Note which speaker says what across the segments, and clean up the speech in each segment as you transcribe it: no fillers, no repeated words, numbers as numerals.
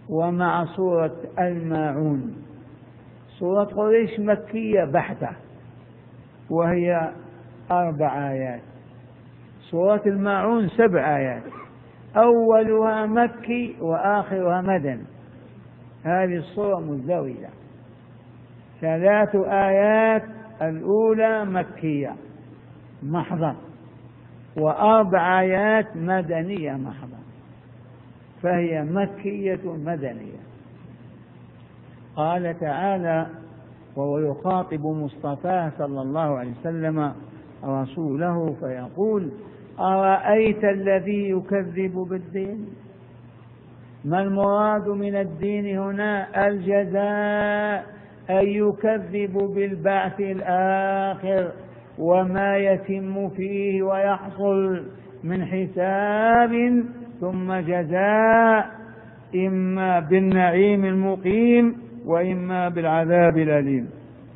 Speaker 1: ومع سورة الماعون. سورة قريش مكية بحتة وهي 4 آيات، سورة الماعون 7 آيات، أولها مكي وآخرها مدني. هذه الصورة مزدوجة، 3 آيات الأولى مكية محضة و4 آيات مدنية محضة، فهي مكية مدنية. قال تعالى وهو يخاطب مصطفاه صلى الله عليه وسلم رسوله فيقول: أرأيت الذي يكذب بالدين؟ ما المراد من الدين هنا؟ الجزاء، أن يكذب بالبعث الآخر وما يتم فيه ويحصل من حساب ثم جزاء، إما بالنعيم المقيم وإما بالعذاب الأليم،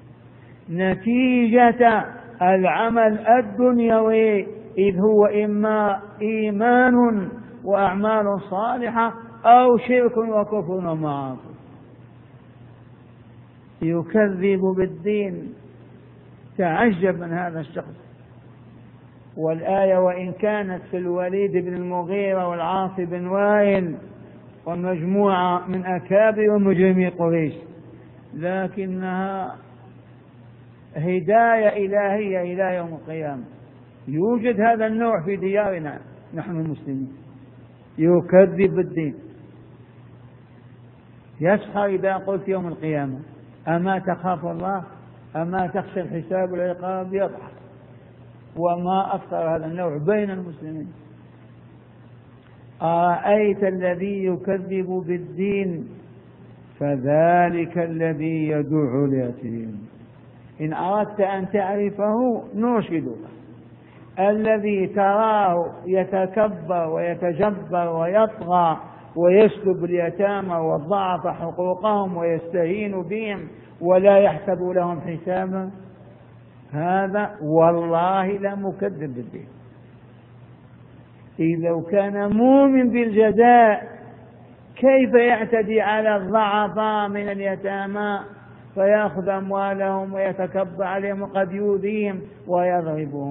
Speaker 1: نتيجة العمل الدنيوي، إذ هو إما إيمان وأعمال صالحة أو شرك وكفر ومعاصي. يكذب بالدين، تعجب من هذا الشخص. والآية وإن كانت في الوليد بن المغيرة والعاص بن وائل ومجموعة من أكابر ومجرمي قريش، لكنها هداية إلهية إلى يوم القيامة. يوجد هذا النوع في ديارنا نحن المسلمين، يكذب بالدين، يسخر إذا قلت يوم القيامة أما تخاف الله أما تخشى الحساب والعقاب، يضحك. وما أكثر هذا النوع بين المسلمين. أرأيت الذي يكذب بالدين فذلك الذي يدع اليتيم. إن أردت أن تعرفه نرشدك: الذي تراه يتكبر ويتجبر ويطغى ويسلب اليتامى والضعف حقوقهم ويستهين بهم ولا يحسب لهم حسابا، هذا والله لمكذب بالدين. إذا كان مؤمن بالجزاء كيف يعتدي على الضعفاء من اليتامى فيأخذ أموالهم ويتكبر عليهم وقد يؤذيهم ويضربهم؟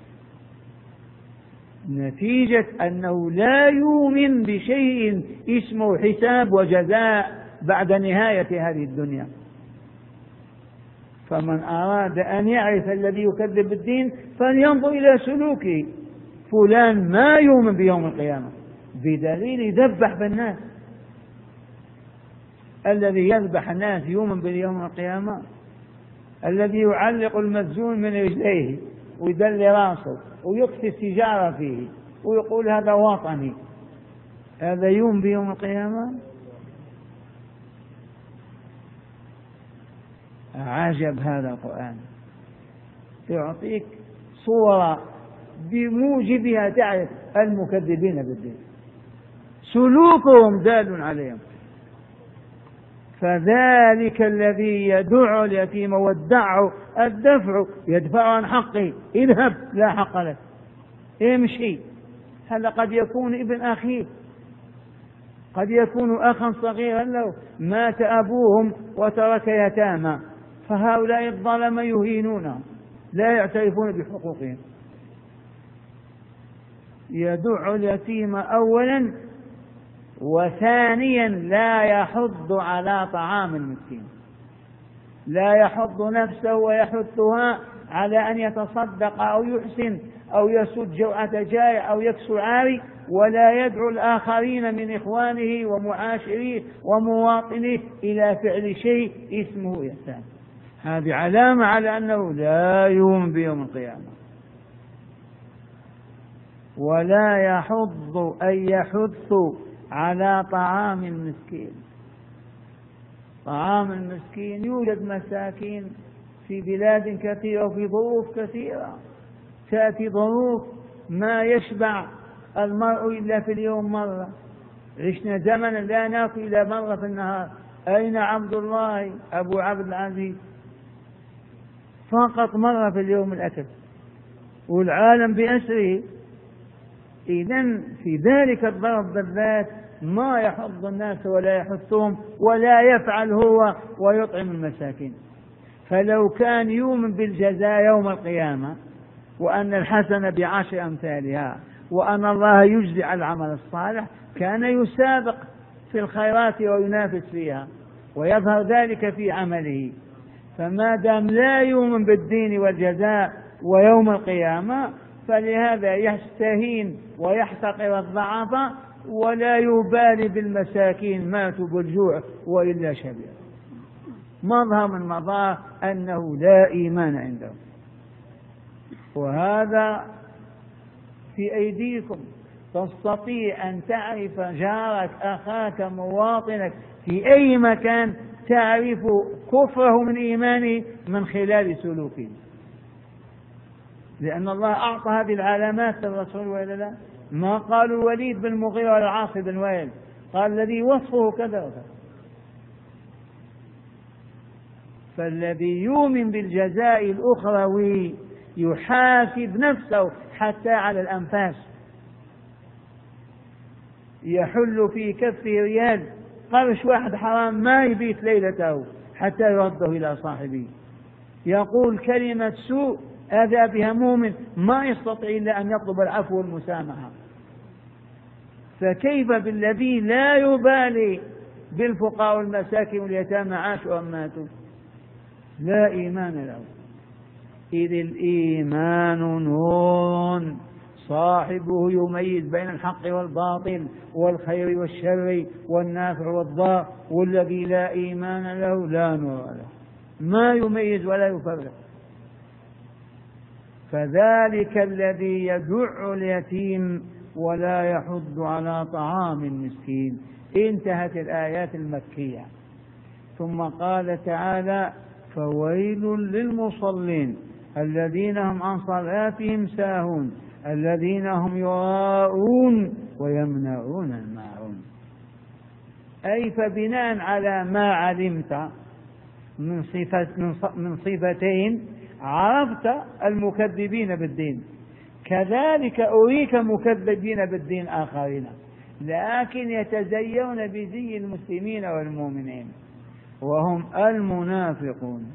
Speaker 1: نتيجة أنه لا يؤمن بشيء اسمه حساب وجزاء بعد نهاية هذه الدنيا. فمن أراد أن يعرف الذي يكذب بالدين فلينظر إلى سلوكه. فلان ما يؤمن بيوم القيامة بدليل يذبح بالناس. الذي يذبح الناس يؤمن بيوم القيامة؟ الذي يعلق المسجون من رجليه ويدل راسه ويكفي السجارة فيه ويقول هذا وطني، هذا يؤمن بيوم القيامة؟ عجب هذا القرآن، يعطيك صورة بموجبها تعرف المكذبين بالدين، سلوكهم دال عليهم. فذلك الذي يدع اليتيم، والدع الدفع، يدفع عن حقه، اذهب لا حق لك، امشي. هذا قد يكون ابن أخيه، قد يكون أخا صغيرا له مات أبوهم وترك يتامى، فهؤلاء الظلمة يهينونهم لا يعترفون بحقوقهم. يدع اليتيم أولا، وثانيا لا يحض على طعام المسكين، لا يحض نفسه ويحثها على أن يتصدق أو يحسن أو يسد جوعة جائع أو يكسو عاري، ولا يدعو الآخرين من إخوانه ومعاشريه ومواطنيه إلى فعل شيء اسمه إحسان. هذه علامة على أنه لا يؤمن بيوم القيامة. ولا يحض أي يحث على طعام المسكين. طعام المسكين، يوجد مساكين في بلاد كثيرة وفي ظروف كثيرة، تأتي ظروف ما يشبع المرء إلا في اليوم مرة. عشنا زمنا لا نأكل إلا مرة في النهار. أين عبد الله أبو عبد العزيز؟ فقط مرة في اليوم الأكل، والعالم بأسره. إذن في ذلك الضرب بالذات ما يحض الناس ولا يحثهم ولا يفعل هو ويطعم المساكين. فلو كان يؤمن بالجزاء يوم القيامة وأن الحسنة ب10 أمثالها وأن الله يجزي على العمل الصالح كان يسابق في الخيرات وينافس فيها ويظهر ذلك في عمله. فما دام لا يؤمن بالدين والجزاء ويوم القيامة فلهذا يستهين ويحتقر الضعفاء ولا يبالي بالمساكين ماتوا بالجوع وإلا شبيه. مظهر من مظاهر أنه لا إيمان عندهم. وهذا في أيديكم، تستطيع أن تعرف جارك أخاك مواطنك في أي مكان، تعرف كفره من إيمانه من خلال سلوكه، لأن الله أعطى هذه العلامات للرسول وإلا لا؟ ما قال الوليد بن المغيرة ولا عاص بن وائل، قال الذي وصفه كذا وكذا. فالذي يؤمن بالجزاء الأخروي يحاسب نفسه حتى على الأنفاس. يحل في كفه ريال قرش واحد حرام ما يبيت ليلته حتى يرده إلى صاحبه. يقول كلمة سوء أذى بها مؤمن ما يستطيع إلا أن يطلب العفو والمسامحة. فكيف بالذي لا يبالي بالفقراء والمساكين واليتامى عاشوا أم ماتوا؟ لا إيمان له. إذ الإيمان نور صاحبه يميز بين الحق والباطل والخير والشر والنافع والضار، والذي لا إيمان له لا نور له، ما يميز ولا يفرق. فذلك الذي يدع اليتيم ولا يحض على طعام المسكين. انتهت الآيات المكية. ثم قال تعالى فويل للمصلين الذين هم عن صلاتهم ساهون الذين هم يراءون ويمنعون الماعون. أي فبناء على ما علمت من صفتين عرفت المكذبين بالدين، كذلك أريك مكذبين بالدين آخرين لكن يتزيون بزي المسلمين والمؤمنين وهم المنافقون.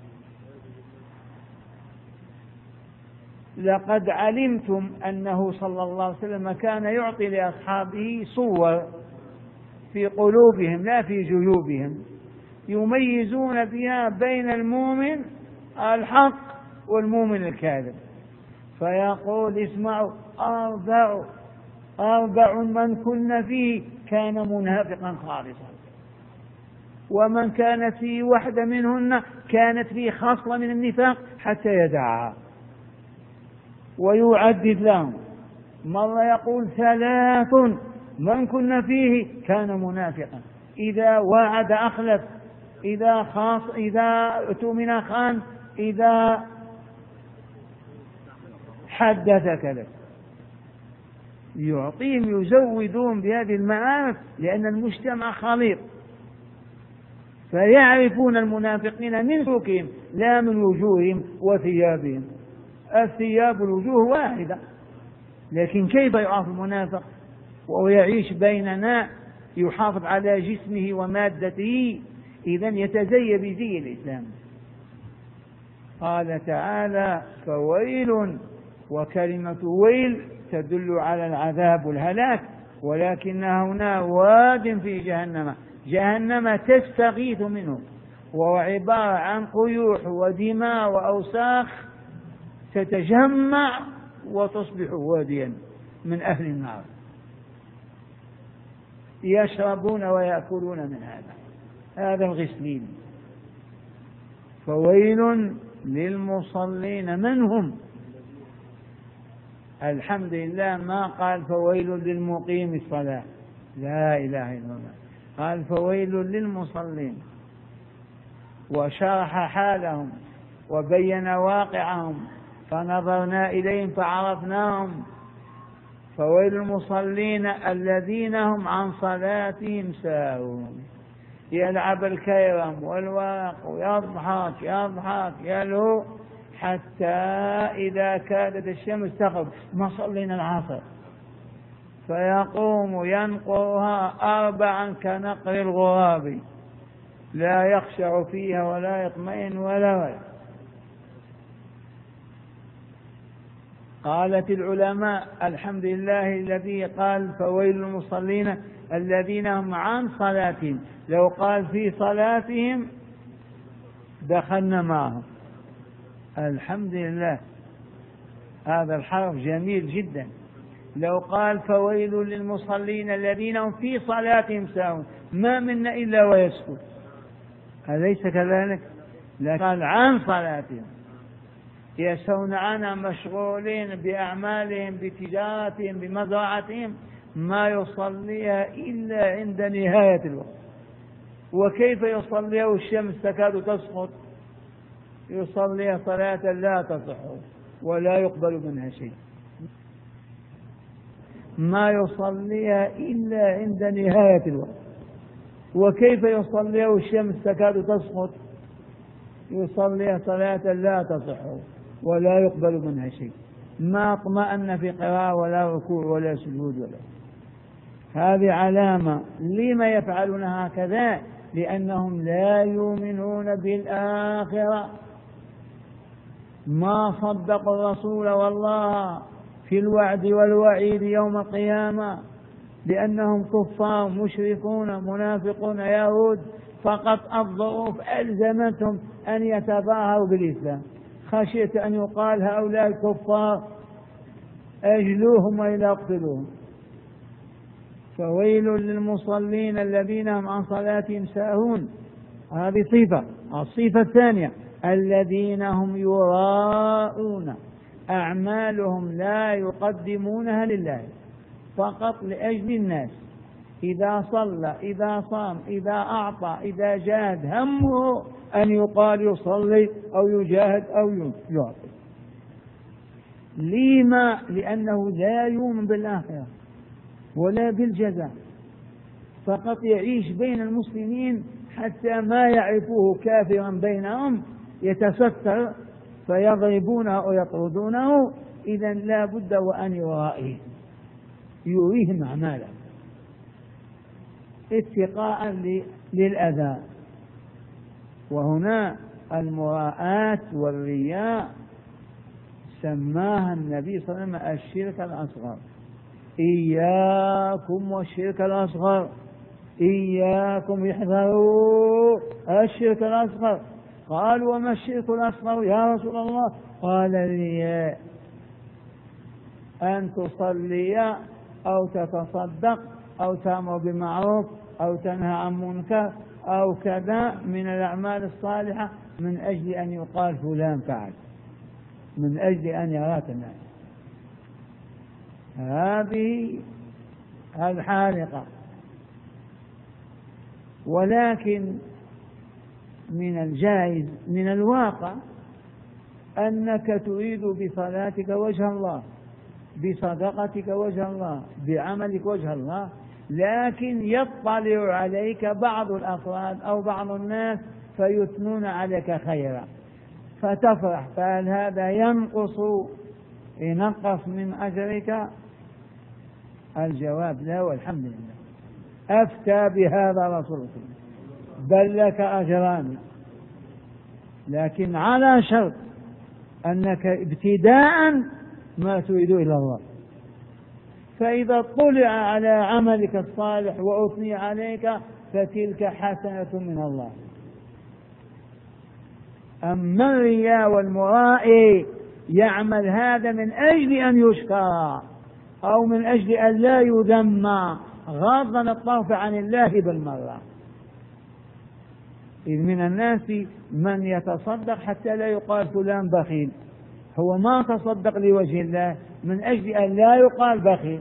Speaker 1: لقد علمتم أنه صلى الله عليه وسلم كان يعطي لأصحابه صور في قلوبهم لا في جيوبهم يميزون بها بين المؤمن الحق والمؤمن الكاذب. فيقول اسمعوا أربع من كن فيه كان منافقا خالصا، ومن كانت فيه واحدة منهن كانت فيه خصلة من النفاق حتى يدعها. ويعدد لهم مرة يقول 3 من كن فيه كان منافقا، إذا وعد أخلف، إذا اؤتمن خان، إذا حدث كذب. يعطيهم يزودون بهذه المعارف لأن المجتمع خليط، فيعرفون المنافقين من سلوكهم لا من وجوههم وثيابهم. الثياب والوجوه واحدة، لكن كيف يعرف المنافق وهو يعيش بيننا يحافظ على جسمه ومادته؟ إذن يتزي بزي الإسلام. قال تعالى فويل، وكلمة ويل تدل على العذاب والهلاك، ولكنها هنا واد في جهنم تستغيث منه، وهو عبارة عن قيوح ودماء وأوساخ تتجمع وتصبح واديا من أهل النار يشربون ويأكلون من هذا الغسلين. فويل للمصلين. من هم؟ الحمد لله ما قال فويل للمقيم الصلاة، لا إله إلا الله، قال فويل للمصلين وشرح حالهم وبين واقعهم فنظرنا إليهم فعرفناهم. فويل المصلين الذين هم عن صلاتهم ساهون، يلعب الكيرم والورق ويضحك يلهو حتى إذا كادت الشمس تغرب ما صلينا العصر، فيقوم ينقرها 4 كنقر الغراب، لا يخشع فيها ولا يطمئن ولا. قالت العلماء: الحمد لله الذي قال فويل للمصلين الذين هم عن صلاتهم، لو قال في صلاتهم دخلنا معهم. الحمد لله، هذا الحرف جميل جدا. لو قال فويل للمصلين الذين هم في صلاتهم ساهون، ما منا إلا ويسكت، أليس كذلك؟ لكن قال عن صلاتهم، يسهون عنها، مشغولين بأعمالهم، بتجارتهم، بمزرعتهم، ما يصليها إلا عند نهاية الوقت. وكيف يصليها والشمس تكاد تسقط؟ يصليها صلاة لا تصح ولا يقبل منها شيء، ما يصليها إلا عند نهاية الوقت. وكيف يصليها والشمس تكاد تسقط؟ يصليها صلاة لا تصح ولا يقبل منها شيء، ما اطمأن في قراءة ولا ركوع ولا سجود ولا. هذه علامة. لما يفعلون هكذا؟ لأنهم لا يؤمنون بالآخرة، ما صدقوا الرسول والله في الوعد والوعيد يوم القيامة، لأنهم كفار مشركون منافقون يهود، فقط الظروف ألزمتهم أن يتظاهروا بالإسلام، خشيت أن يقال هؤلاء الكفار أجلوهم وإلا اقتلوهم. فويل للمصلين الذين هم عن صلاتهم ساهون، هذه صفة. الصفة الثانية: الذين هم يراءون، أعمالهم لا يقدمونها لله، فقط لأجل الناس. إذا صلى، إذا صام، إذا أعطى، إذا جاهد، همه أن يقال يصلي أو يجاهد أو يعطي. لما؟ لأنه لا يؤمن بالآخرة ولا بالجزاء، فقط يعيش بين المسلمين حتى ما يعرفوه كافرا بينهم يتستر فيضربونه ويطردونه. إذا لا بد وأن يريهم أعماله اتقاء للأذى. وهنا المراءات والرياء سماها النبي صلى الله عليه وسلم الشرك الأصغر. إياكم والشرك الأصغر، إياكم احذروا الشرك الأصغر. قالوا: وما الشرك الأصغر يا رسول الله؟ قال: الرياء، أن تصلي أو تتصدق أو تأمر بالمعروف أو تنهى عن منكر أو كذا من الأعمال الصالحة من أجل أن يقال فلان فعل، من أجل أن يراك الناس. هذه الحالقة. ولكن من الجائز من الواقع أنك تريد بصلاتك وجه الله، بصدقتك وجه الله، بعملك وجه الله، لكن يطلع عليك بعض الأفراد أو بعض الناس فيثنون عليك خيرا فتفرح. فهل هذا ينقص من أجرك؟ الجواب لا، والحمد لله. أفتى بهذا رسول الله، بل لك أجران، لكن على شرط أنك ابتداء ما تريد إلى الله. فإذا طلع على عملك الصالح وأثني عليك فتلك حسنة من الله. أما الرياء والمرائي يعمل هذا من أجل أن يشكر أو من أجل أن لا يذم، غاضا الطرف عن الله بالمرة. إذ من الناس من يتصدق حتى لا يقال فلان بخيل، هو ما تصدق لوجه الله من أجل أن لا يقال بخيل.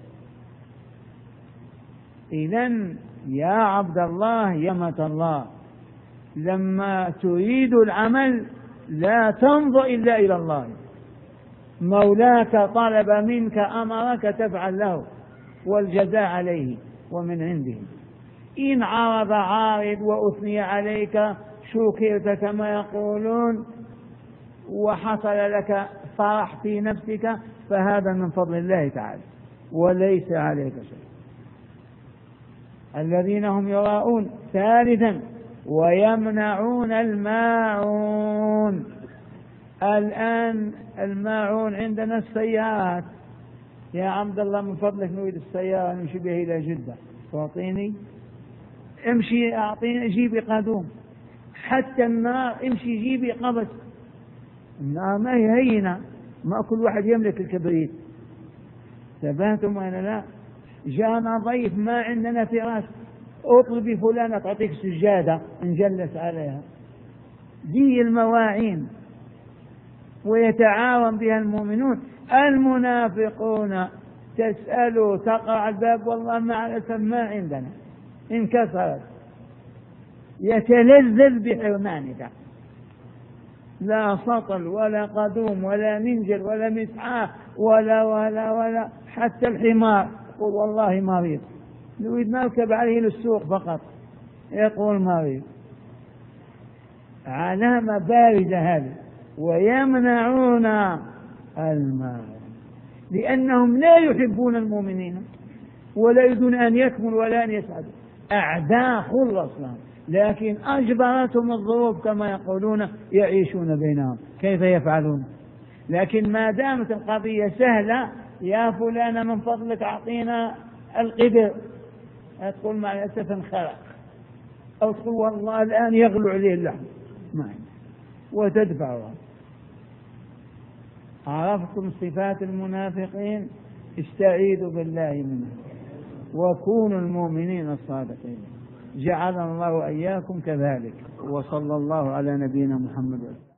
Speaker 1: إذن يا عبد الله يا أمة الله، لما تريد العمل لا تنظر إلا إلى الله. مولاك طلب منك أمرك تفعل له، والجزاء عليه ومن عنده. إن عرض عارض وأثني عليك شكرت كما يقولون وحصل لك فرح في نفسك، فهذا من فضل الله تعالى. وليس عليك شيء. الذين هم يراءون. ثالثا ويمنعون الماعون. الآن الماعون عندنا السيارات. يا عبد الله من فضلك نريد السيارة نمشي بها إلى جدة، تعطيني؟ امشي أعطيني، جيبي قادوم. حتى النار امشي جيبي قبس. النار ما هي هينة، ما كل واحد يملك الكبريت. تبهتم وأنا لا. جاءنا ضيف ما عندنا فراش، اطلبي فلانة تعطيك سجادة نجلس عليها. دي المواعين ويتعاون بها المؤمنون. المنافقون تسأله تقع الباب والله مع الأسف ما عندنا، انكسرت. يتلذذ بحرمانك، لا سطل ولا قدوم ولا منجل ولا مسعاه ولا حتى الحمار يقول والله مريض، نريد نركب عليه للسوق فقط يقول مريض. علامة بارزة هذه. ويمنعون المال لأنهم لا يحبون المؤمنين ولا يريدون أن يكملوا ولا أن يسعدوا، أعداء خلص لهم، لكن أجبرتهم الظروف كما يقولون يعيشون بينهم. كيف يفعلون؟ لكن ما دامت القضية سهلة، يا فلان من فضلك أعطينا القدر، تقول مع الأسف انخرق، أو تقول والله الآن يغلو عليه اللحم وتدفعها. عرفتم صفات المنافقين؟ استعيذوا بالله منه وكونوا المؤمنين الصادقين. جعلنا الله وإياكم كذلك. وصلى الله على نبينا محمد.